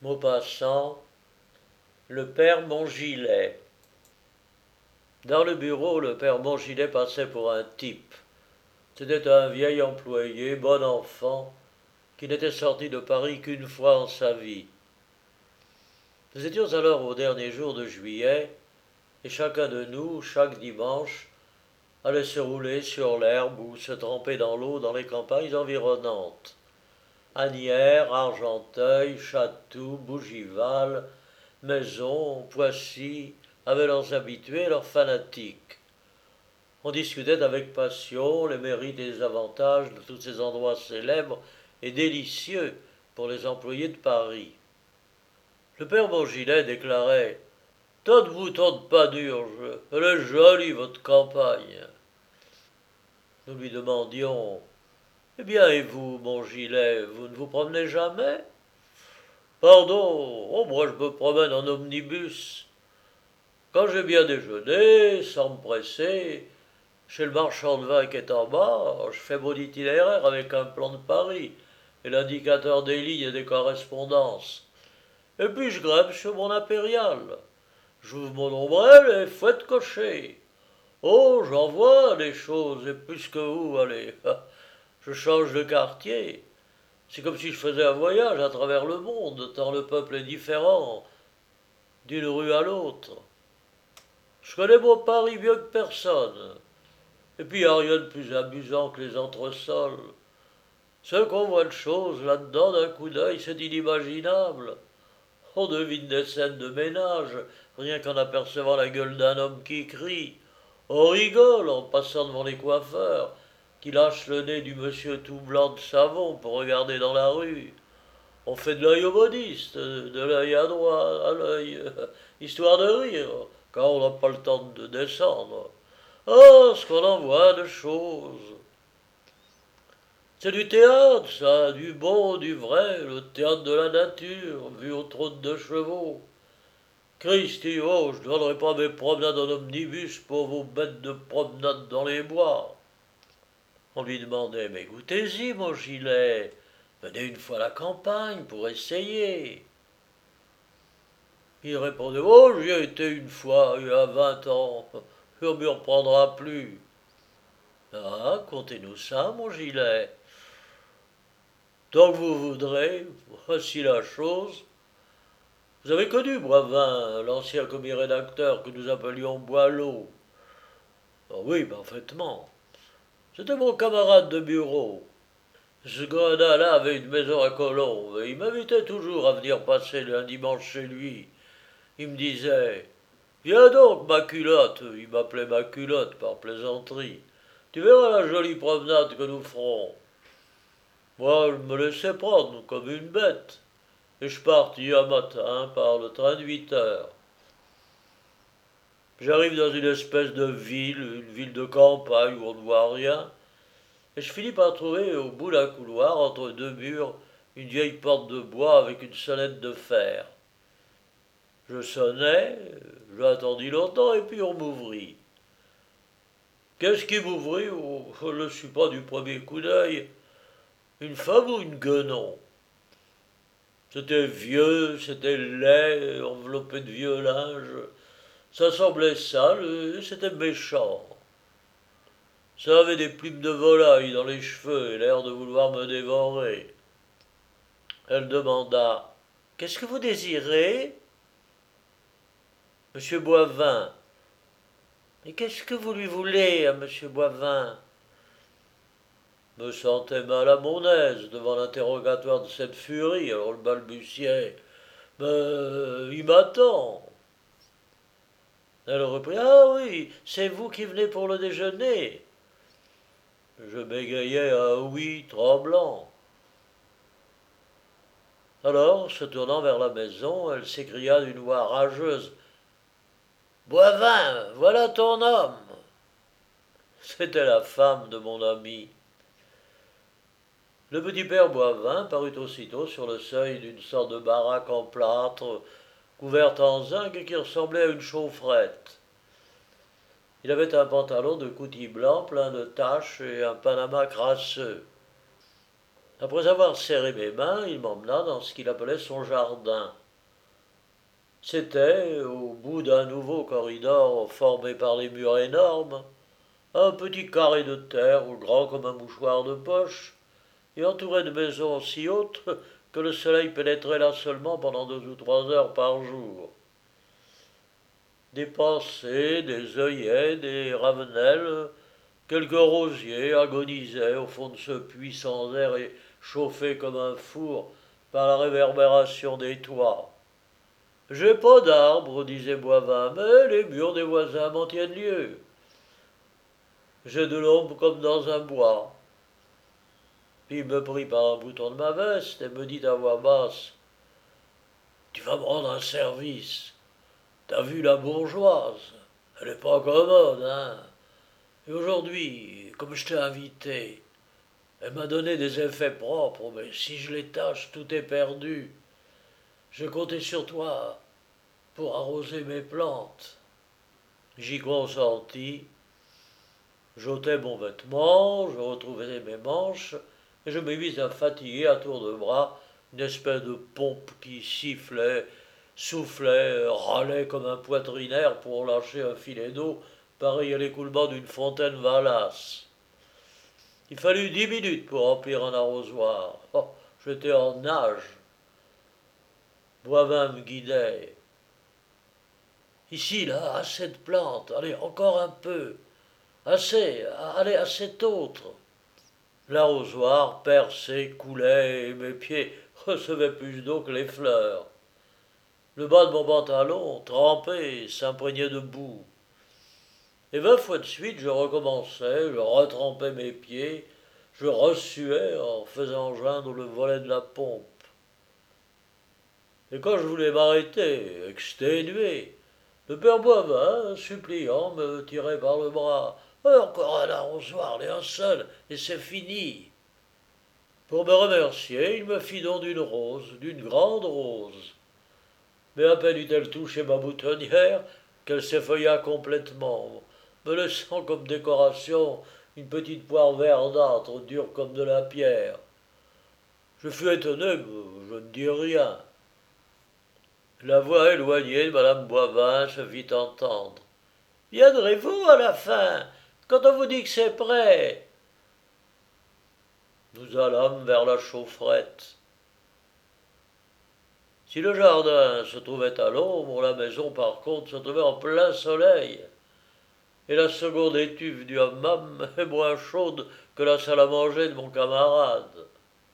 Maupassant, le père Mongilet. Dans le bureau, le père Mongilet passait pour un type. C'était un vieil employé, bon enfant, qui n'était sorti de Paris qu'une fois en sa vie. Nous étions alors au dernier jour de juillet, et chacun de nous, chaque dimanche, allait se rouler sur l'herbe ou se tremper dans l'eau dans les campagnes environnantes. Asnières, Argenteuil, Chatou, Bougival, Maison, Poissy avaient leurs habitués et leurs fanatiques. On discutait avec passion les mérites et les avantages de tous ces endroits célèbres et délicieux pour les employés de Paris. Le père Mongilet déclarait: Tant de vous tente pas d'urge, elle est jolie votre campagne. Nous lui demandions: Eh bien, et vous, Mongilet, vous ne vous promenez jamais? Pardon, oh, moi je me promène en omnibus. Quand j'ai bien déjeuné, sans me presser, chez le marchand de vin qui est en bas, je fais mon itinéraire avec un plan de Paris et l'indicateur des lignes et des correspondances. Et puis je grimpe sur mon impérial. J'ouvre mon ombrelle et fouette cocher. Oh, j'en vois des choses, et plus que vous, allez. Je change de quartier. C'est comme si je faisais un voyage à travers le monde, tant le peuple est différent, d'une rue à l'autre. Je connais mon Paris mieux que personne. Et puis, il n'y a rien de plus amusant que les entresols. Ce qu'on voit de choses là-dedans d'un coup d'œil, c'est inimaginable. On devine des scènes de ménage, rien qu'en apercevant la gueule d'un homme qui crie. On rigole en passant devant les coiffeurs, qui lâchent le nez du monsieur tout blanc de savon pour regarder dans la rue. On fait de l'œil au modiste, de l'œil à droite, à l'œil, histoire de rire, quand on n'a pas le temps de descendre. Oh, ce qu'on en voit de choses! C'est du théâtre, ça, du bon, du vrai, le théâtre de la nature, vu au trône de chevaux. Christi, oh, je ne donnerai pas mes promenades en omnibus pour vos bêtes de promenade dans les bois. On lui demandait: Mais goûtez-y, mon gilet, venez une fois à la campagne pour essayer. Il répondait: Oh, j'y ai été une fois, il y a 20 ans, et on ne m'y reprendra plus. Ah, contez-nous ça, mon gilet. Tant que vous voudrez, voici la chose. Vous avez connu Boivin, l'ancien commis-rédacteur que nous appelions Boileau? Ah oui, parfaitement. C'était mon camarade de bureau. Ce gredin-là avait une maison à Colombes, et il m'invitait toujours à venir passer un dimanche chez lui. Il me disait: Viens donc, ma culotte. Il m'appelait ma culotte par plaisanterie. Tu verras la jolie promenade que nous ferons. Moi, je me laissais prendre comme une bête, et je partis un matin par le train de 8 heures. J'arrive dans une espèce de ville, une ville de campagne où on ne voit rien, et je finis par trouver au bout d'un couloir, entre deux murs, une vieille porte de bois avec une sonnette de fer. Je sonnai, j'ai attendu longtemps, et puis on m'ouvrit. Qu'est-ce qui m'ouvrit? Oh, je ne le suis pas du premier coup d'œil. Une femme ou une guenon? C'était vieux, c'était laid, enveloppé de vieux linge. Ça semblait sale et c'était méchant. Ça avait des plumes de volaille dans les cheveux et l'air de vouloir me dévorer. Elle demanda: Qu'est-ce que vous désirez? Monsieur Boivin. Mais qu'est-ce que vous lui voulez à monsieur Boivin? Me sentais mal à mon aise devant l'interrogatoire de cette furie, alors le balbutiait: Mais il m'attend. Elle reprit: Ah oui, c'est vous qui venez pour le déjeuner. Je bégayai un oui tremblant. Alors, se tournant vers la maison, elle s'écria d'une voix rageuse: Boivin, voilà ton homme. C'était la femme de mon ami. Le petit père Boivin parut aussitôt sur le seuil d'une sorte de baraque en plâtre, couverte en zinc et qui ressemblait à une chaufferette. Il avait un pantalon de coutil blanc plein de taches et un panama crasseux. Après avoir serré mes mains, il m'emmena dans ce qu'il appelait son jardin. C'était, au bout d'un nouveau corridor formé par des murs énormes, un petit carré de terre grand comme un mouchoir de poche, et entouré de maisons si hautes que le soleil pénétrait là seulement pendant 2 ou 3 heures par jour. Des pensées, des œillets, des ravenelles, quelques rosiers agonisaient au fond de ce puits sans air et chauffé comme un four par la réverbération des toits. J'ai pas d'arbres, disait Boivin, mais les murs des voisins m'en tiennent lieu. J'ai de l'ombre comme dans un bois. Puis il me prit par un bouton de ma veste et me dit à voix basse: Tu vas me rendre un service. T'as vu la bourgeoise? Elle est pas commode, hein? Et aujourd'hui, comme je t'ai invité, elle m'a donné des effets propres, mais si je les tâche, tout est perdu. Je comptais sur toi pour arroser mes plantes. J'y consentis. J'ôtais mon vêtement, je retrouvais mes manches, et je me mis à fatiguer à tour de bras une espèce de pompe qui sifflait, soufflait, râlait comme un poitrinaire pour lâcher un filet d'eau pareil à l'écoulement d'une fontaine valasse. Il fallut 10 minutes pour remplir un arrosoir. Oh, j'étais en nage. Boivin me guidait. Ici, là, assez de plantes. Allez, encore un peu. Assez, allez, assez d'autres. L'arrosoir perçait, coulait, et mes pieds recevaient plus d'eau que les fleurs. Le bas de mon pantalon, trempé, s'imprégnait de boue. Et 20 fois de suite, je recommençais, je retrempais mes pieds, je ressuais en faisant joindre le volet de la pompe. Et quand je voulais m'arrêter, exténué, le père Boivin, suppliant, me tirait par le bras. Encore un arrosoir, et un seul, et c'est fini. Pour me remercier, il me fit don d'une rose, d'une grande rose. Mais à peine eut-elle touché ma boutonnière qu'elle s'effeuilla complètement, me laissant comme décoration une petite poire verdâtre, dure comme de la pierre. Je fus étonné, mais je ne dis rien. La voix éloignée de madame Boivin se fit entendre. Viendrez-vous à la fin, quand on vous dit que c'est prêt? Nous allâmes vers la chaufferette. Si le jardin se trouvait à l'ombre, la maison par contre se trouvait en plein soleil, et la seconde étuve du hammam est moins chaude que la salle à manger de mon camarade.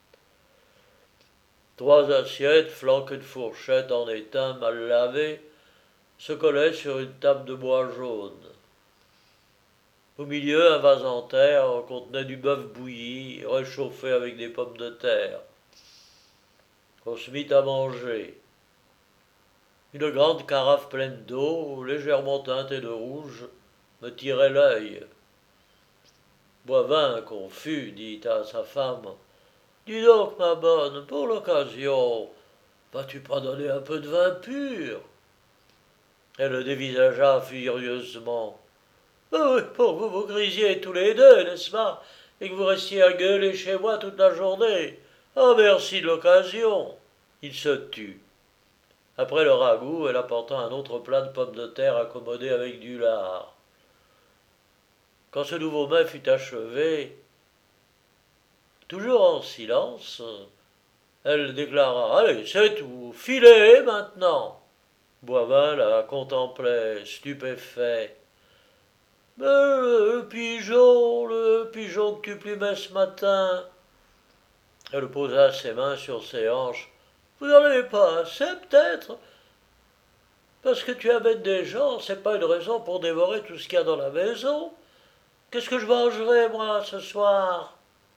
3 assiettes, flanquées de fourchettes en étain mal lavées, se collaient sur une table de bois jaune. Au milieu, un vase en terre contenait du bœuf bouilli, réchauffé avec des pommes de terre. On se mit à manger. Une grande carafe pleine d'eau, légèrement teintée de rouge, me tirait l'œil. Boivin, confus, dit à sa femme: Dis donc, ma bonne, pour l'occasion, vas-tu pas donner un peu de vin pur? Elle le dévisagea furieusement. Oui, pour que vous grisiez tous les deux, n'est-ce pas? Et que vous restiez à gueuler chez moi toute la journée. Ah, merci de l'occasion. Il se tut. Après le ragoût, elle apporta un autre plat de pommes de terre accommodé avec du lard. Quand ce nouveau mets fut achevé, toujours en silence, elle déclara: Allez, c'est tout, filez maintenant. Boivin la contemplait, stupéfait. Mais le pigeon que tu plumais ce matin. Elle posa ses mains sur ses hanches. Vous n'en avez pas assez, peut-être? Parce que tu amènes des gens, c'est pas une raison pour dévorer tout ce qu'il y a dans la maison. Qu'est-ce que je mangerai, moi, ce soir?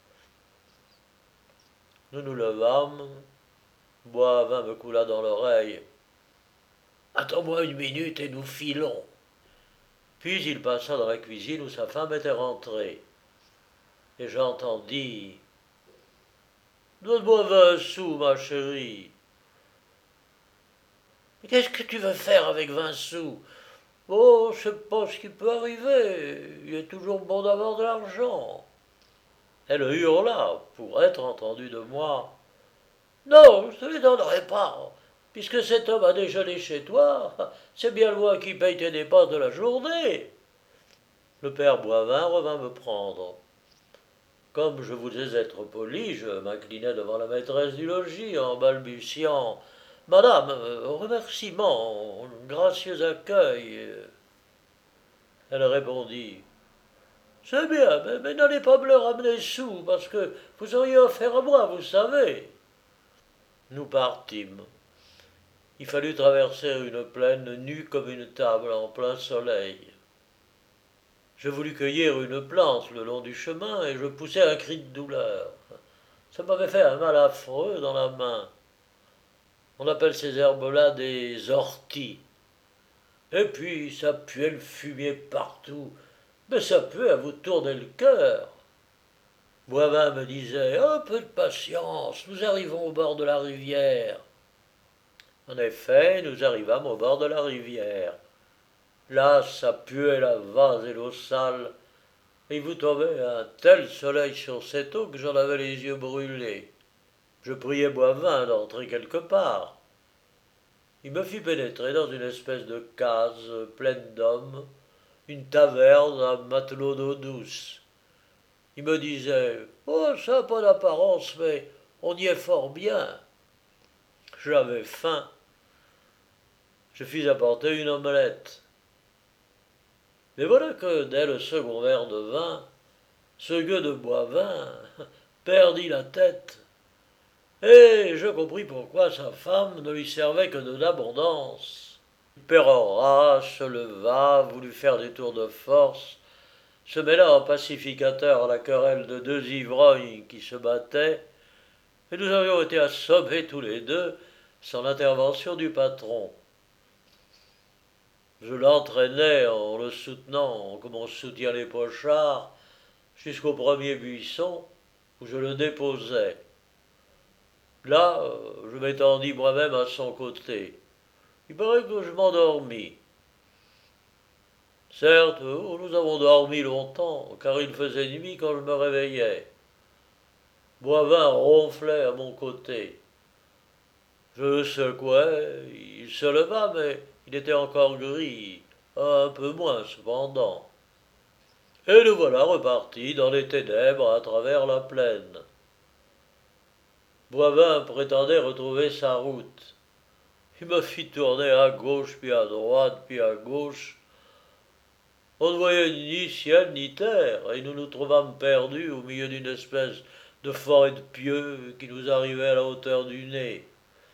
Nous nous levâmes. Boivin me coula dans l'oreille. Attends-moi une minute et nous filons. Puis il passa dans la cuisine où sa femme était rentrée. Et j'entendis: Donne-moi 20 sous, ma chérie. Mais qu'est-ce que tu veux faire avec 20 sous? Oh, c'est pas ce qui peut arriver. Il est toujours bon d'avoir de l'argent. Elle hurla pour être entendue de moi. Non, je ne les donnerai pas. Puisque cet homme a déjeuné chez toi, c'est bien moi qui paye tes dépenses de la journée. Le père Boivin revint me prendre. Comme je voulais être poli, je m'inclinai devant la maîtresse du logis en balbutiant. Madame, remerciements, gracieux accueil. Elle répondit. C'est bien, mais n'allez pas me le ramener sous, parce que vous auriez affaire à moi, vous savez. Nous partîmes. Il fallut traverser une plaine nue comme une table en plein soleil. Je voulus cueillir une plante le long du chemin et je poussai un cri de douleur. Ça m'avait fait un mal affreux dans la main. On appelle ces herbes-là des orties. Et puis ça puait le fumier partout, mais ça puait à vous tourner le cœur. Boivin me disait un peu de patience, nous arrivons au bord de la rivière. En effet, nous arrivâmes au bord de la rivière. Là, ça puait la vase et l'eau sale, et il vous tombait un tel soleil sur cette eau que j'en avais les yeux brûlés. Je priai Boivin d'entrer quelque part. Il me fit pénétrer dans une espèce de case pleine d'hommes, une taverne à matelot d'eau douce. Il me disait oh, ça n'a pas d'apparence, mais on y est fort bien. J'avais faim. Je fis apporter une omelette. Mais voilà que, dès le second verre de vin, ce gueux de Boivin perdit la tête. Et je compris pourquoi sa femme ne lui servait que de l'abondance. Il pérora, se leva, voulut faire des tours de force, se mêla en pacificateur à la querelle de deux ivrognes qui se battaient, et nous avions été assommés tous les deux sans l'intervention du patron. Je l'entraînai en le soutenant comme on soutient les pochards jusqu'au premier buisson où je le déposai. Là, je m'étendis moi-même à son côté. Il paraît que je m'endormis. Certes, nous avons dormi longtemps, car il faisait nuit quand je me réveillai. Boivin ronflait à mon côté. Je le secouai, il se leva, mais il était encore gris, un peu moins cependant. Et nous voilà repartis dans les ténèbres à travers la plaine. Boivin prétendait retrouver sa route. Il me fit tourner à gauche, puis à droite, puis à gauche. On ne voyait ni ciel ni terre, et nous nous trouvâmes perdus au milieu d'une espèce de forêt de pieux qui nous arrivait à la hauteur du nez.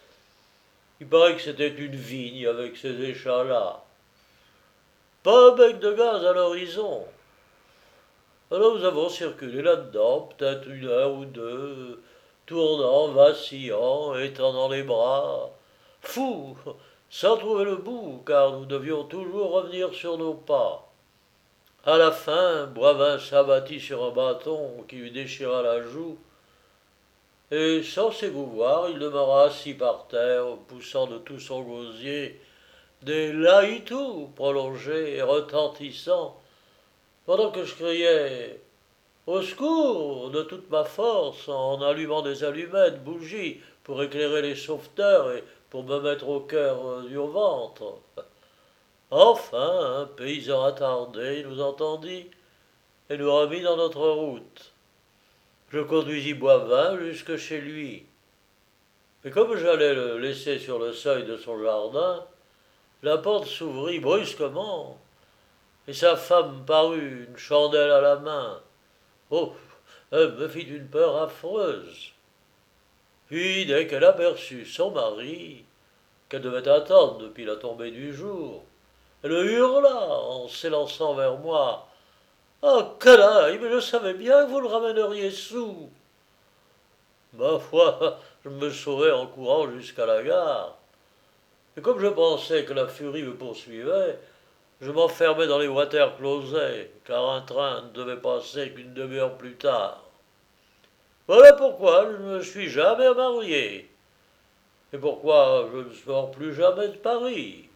Il paraît que c'était une vigne avec ses échalas. Pas un bec de gaz à l'horizon. Alors nous avons circulé là-dedans, peut-être une heure ou deux, tournant, vacillant, étendant les bras, fous, sans trouver le bout, car nous devions toujours revenir sur nos pas. À la fin, Boivin s'abattit sur un bâton qui lui déchira la joue, et sans s'émouvoir, il demeura assis par terre, poussant de tout son gosier des laïtous prolongés et retentissants, pendant que je criais au secours de toute ma force en allumant des allumettes, bougies, pour éclairer les sauveteurs et pour me mettre au cœur du ventre. Enfin, un paysan attardé nous entendit et nous remit dans notre route. Je conduisis Boivin jusque chez lui. Mais comme j'allais le laisser sur le seuil de son jardin, la porte s'ouvrit brusquement, et sa femme parut, une chandelle à la main. Oh, elle me fit une peur affreuse. Puis, dès qu'elle aperçut son mari, qu'elle devait attendre depuis la tombée du jour, elle hurla en s'élançant vers moi. Ah, canaille, mais je savais bien que vous le ramèneriez sous. Ma foi, je me sauvai en courant jusqu'à la gare. Et comme je pensais que la furie me poursuivait, je m'enfermai dans les water closets, car un train ne devait passer qu'une demi-heure plus tard. Voilà pourquoi je ne me suis jamais marié, et pourquoi je ne sors plus jamais de Paris.